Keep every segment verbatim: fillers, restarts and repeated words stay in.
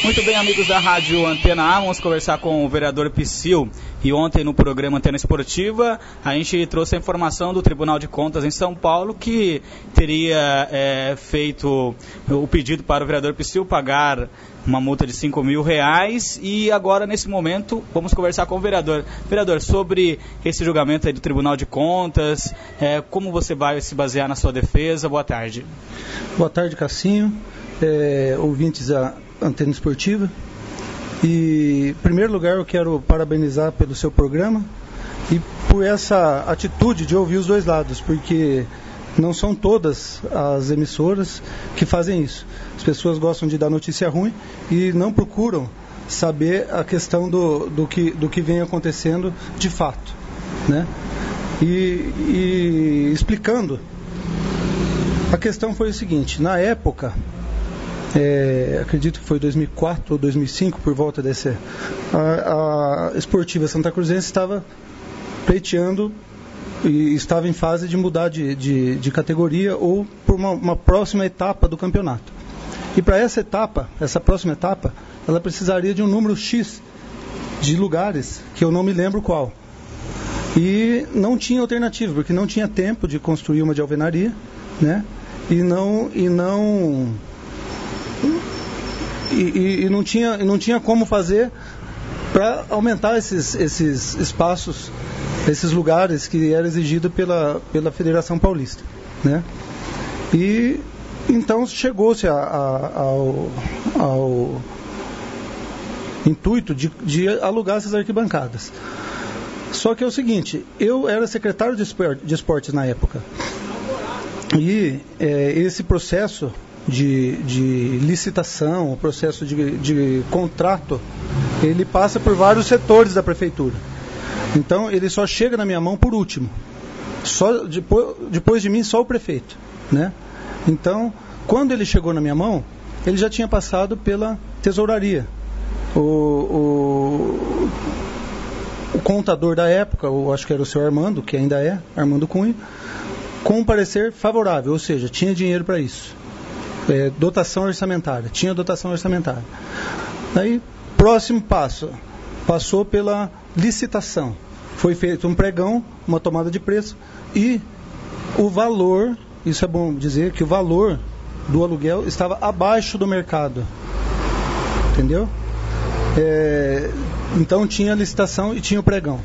Muito bem, amigos da Rádio Antena A, vamos conversar com o vereador Psyll. E ontem no programa Antena Esportiva, a gente trouxe a informação do Tribunal de Contas em São Paulo que teria é, feito o pedido para o vereador Psyll pagar uma multa de cinco mil reais. E agora, nesse momento, vamos conversar com o vereador. Vereador, sobre esse julgamento aí do Tribunal de Contas, é, como você vai se basear na sua defesa? Boa tarde. Boa tarde, Cassinho, é, ouvintes da Antena Esportiva. E, em primeiro lugar, eu quero parabenizar pelo seu programa e por essa atitude de ouvir os dois lados, porque não são todas as emissoras que fazem isso. As pessoas gostam de dar notícia ruim e não procuram saber a questão do, do, que, do que vem acontecendo de fato, né? E, e explicando, a questão foi o seguinte: na época, É, acredito que foi dois mil e quatro ou dois mil e cinco, por volta desse, a, a Esportiva Santa Cruzense estava pleiteando e estava em fase de mudar de, de, de categoria ou por uma, uma próxima etapa do campeonato. E para essa etapa, essa próxima etapa, ela precisaria de um número X de lugares, que eu não me lembro qual. E não tinha alternativa, porque não tinha tempo de construir uma de alvenaria, né? E não... E não E, e, e não tinha, não tinha como fazer para aumentar esses, esses espaços, esses lugares que era exigido pela, pela Federação Paulista, né? E então chegou-se a, a, ao, ao intuito de, de alugar essas arquibancadas. Só que é o seguinte: eu era secretário de esportes, de esportes na época, e é, esse processo De, de licitação, o processo de, de contrato, ele passa por vários setores da prefeitura. Então ele só chega na minha mão por último. Só, depois, depois de mim, só o prefeito, né? Então, quando ele chegou na minha mão, ele já tinha passado pela tesouraria. O, o, o contador da época, eu acho que era o seu Armando, que ainda é, Armando Cunha, com um parecer favorável, ou seja, tinha dinheiro para isso. É, dotação orçamentária, tinha dotação orçamentária. Aí, próximo passo, passou pela licitação. Foi feito um pregão, uma tomada de preço, e o valor, isso é bom dizer, que o valor do aluguel estava abaixo do mercado. Entendeu? É, então tinha a licitação e tinha o pregão.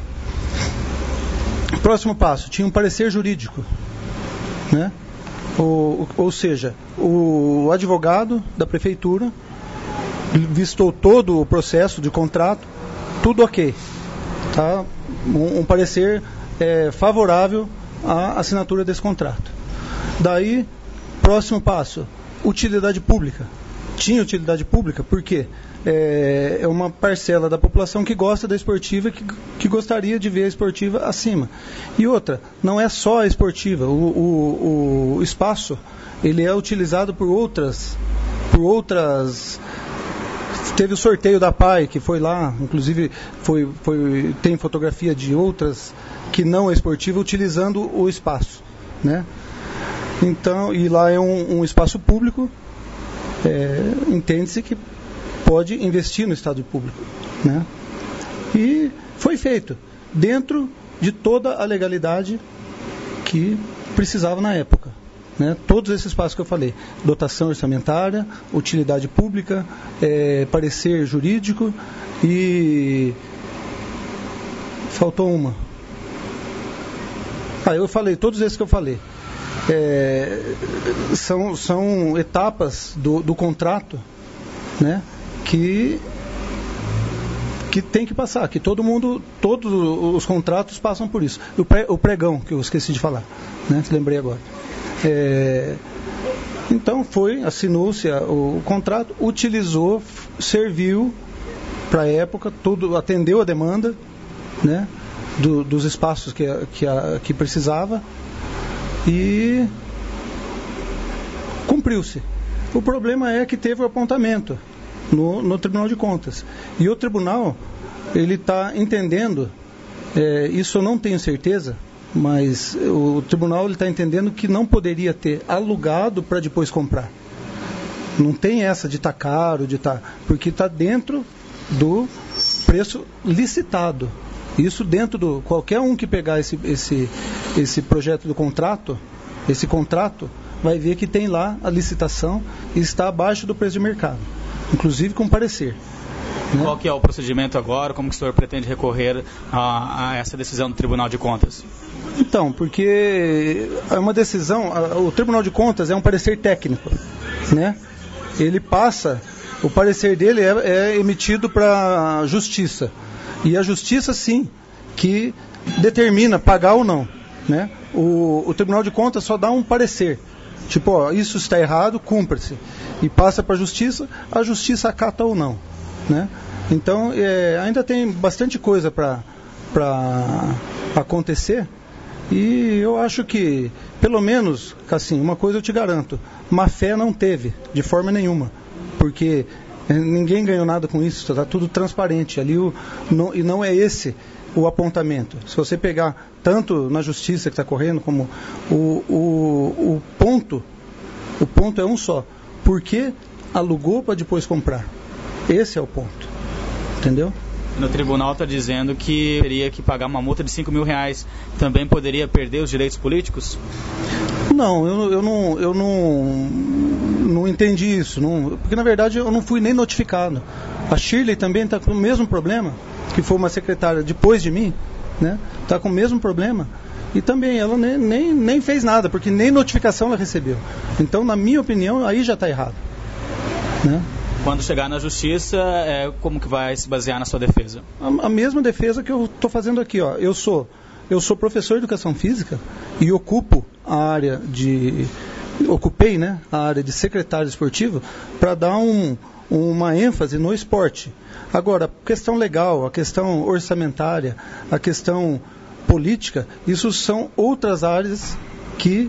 Próximo passo, tinha um parecer jurídico, né? Ou, ou seja, o advogado da prefeitura vistou todo o processo de contrato, tudo ok, tá? um, um parecer é, favorável à assinatura desse contrato. Daí, próximo passo, utilidade pública. Tinha utilidade pública porque é, é uma parcela da população que gosta da esportiva, que, que gostaria de ver a esportiva acima. E outra, não é só a esportiva, o, o, o espaço, ele é utilizado por outras, por outras... Teve o sorteio da P A I, que foi lá, inclusive foi, foi, tem fotografia de outras que não é esportiva utilizando o espaço, né? Então, e lá é um, um espaço público, é, entende-se que pode investir no estádio público, né? E foi feito dentro de toda a legalidade que precisava na época, né? Todos esses espaços que eu falei: dotação orçamentária, utilidade pública, é, parecer jurídico e faltou uma. Ah, eu falei todos esses que eu falei. É, são, são etapas do, do contrato, né, que, que tem que passar, que todo mundo, todos os contratos passam por isso. O, pre, o pregão, que eu esqueci de falar, né, lembrei agora. É, então foi, assinou-se o, o contrato, utilizou, serviu para a época, tudo, atendeu a demanda, né, do, dos espaços que, que, a, que precisava. E cumpriu-se. O problema é que teve o apontamento no, no Tribunal de Contas. E o Tribunal, ele está entendendo, é, isso eu não tenho certeza, mas o Tribunal está entendendo que não poderia ter alugado para depois comprar. Não tem essa de estar caro, de estar... porque está dentro do preço licitado. Isso dentro do... Qualquer um que pegar esse, esse, esse projeto do contrato, esse contrato, vai ver que tem lá a licitação e está abaixo do preço de mercado. Inclusive com parecer. Né? Qual que é o procedimento agora? Como que o senhor pretende recorrer a, a essa decisão do Tribunal de Contas? Então, porque é uma decisão... O Tribunal de Contas é um parecer técnico, né? Ele passa... O parecer dele é, é emitido para a Justiça. E a Justiça, sim, que determina pagar ou não. Né? O, o Tribunal de Contas só dá um parecer. Tipo, ó, isso está errado, cumpra-se. E passa para a Justiça, a Justiça acata ou não. Né? Então, é, ainda tem bastante coisa para acontecer. E eu acho que, pelo menos, assim, uma coisa eu te garanto, má fé não teve, de forma nenhuma. Porque ninguém ganhou nada com isso, está tudo transparente. Ali o, não, e não é esse o apontamento. Se você pegar tanto na justiça que está correndo, como o, o, o ponto, o ponto é um só. Por que alugou para depois comprar? Esse é o ponto. Entendeu? No tribunal está dizendo que teria que pagar uma multa de cinco mil reais. Também poderia perder os direitos políticos? Não, eu, eu não, eu não, não entendi isso. Não, porque na verdade eu não fui nem notificado. A Shirley também está com o mesmo problema, que foi uma secretária depois de mim, né? Está com o mesmo problema. E também ela nem, nem, nem fez nada, porque nem notificação ela recebeu. Então, na minha opinião, aí já está errado. Né? Quando chegar na justiça, é, como que vai se basear na sua defesa? A, a mesma defesa que eu estou fazendo aqui. Ó. Eu sou, eu sou professor de educação física e ocupo a área de... Ocupei, né, a área de secretário esportivo para dar um, uma ênfase no esporte. Agora, a questão legal, a questão orçamentária, a questão política, isso são outras áreas que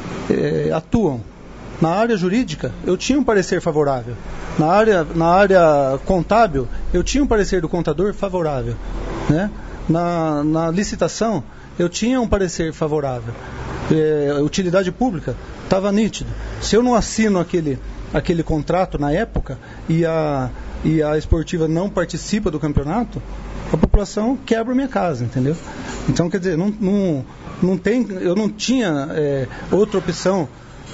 é, atuam. Na área jurídica, eu tinha um parecer favorável. Na área, na área contábil, eu tinha um parecer do contador favorável. Né? Na, na licitação, eu tinha um parecer favorável. É, utilidade pública, estava nítido. Se eu não assino aquele, aquele contrato na época e a, e a esportiva não participa do campeonato, a população quebra minha casa, entendeu? Então, quer dizer, não, não, não tem, eu não tinha é, outra opção.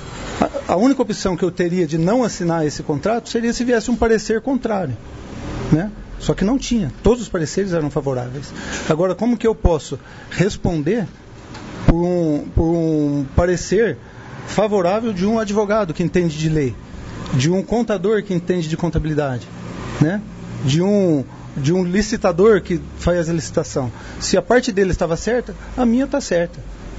A única opção que eu teria de não assinar esse contrato seria se viesse um parecer contrário, né? Só que não tinha, todos os pareceres eram favoráveis. Agora, como que eu posso responder por um, por um parecer favorável de um advogado que entende de lei, de um contador que entende de contabilidade, né? de, um, de um licitador que faz a licitação? Se a parte dele estava certa, a minha está certa.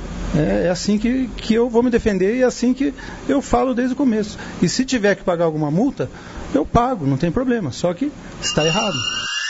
É assim que, que eu vou me defender e é assim que eu falo desde o começo. E se tiver que pagar alguma multa, eu pago, não tem problema. Só que está errado.